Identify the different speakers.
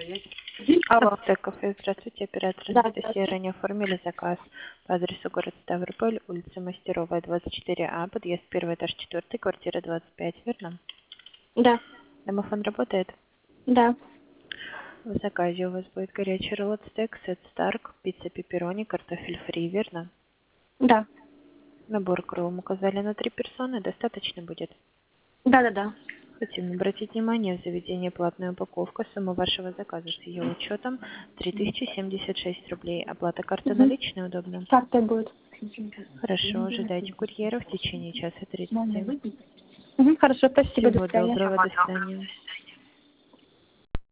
Speaker 1: Алло.
Speaker 2: Кафе, здравствуйте, оператор
Speaker 1: Да,
Speaker 2: Анастасия.
Speaker 1: здравствуйте.
Speaker 2: Ранее оформили заказ по адресу город Ставрополь, улица Мастеровая, 24А, подъезд 1, этаж 4, квартира 25, верно?
Speaker 1: Да,
Speaker 2: Домофон работает?
Speaker 1: да,
Speaker 2: В заказе у вас будет горячий ролл стейк, сет Старк, пицца пепперони, картофель фри, верно?
Speaker 1: да,
Speaker 2: Набор кром указали на 3 персоны, достаточно будет?
Speaker 1: да.
Speaker 2: Хотим обратить внимание, в заведении платная упаковка, сумма вашего заказа с ее учетом 3076 рублей. Оплата карты
Speaker 1: Угу.
Speaker 2: наличная удобно?
Speaker 1: Карта будет.
Speaker 2: Хорошо, ожидайте курьера в течение часа 30.
Speaker 1: Угу, хорошо, спасибо, до
Speaker 2: Всего
Speaker 1: свидания.
Speaker 2: доброго, до свидания.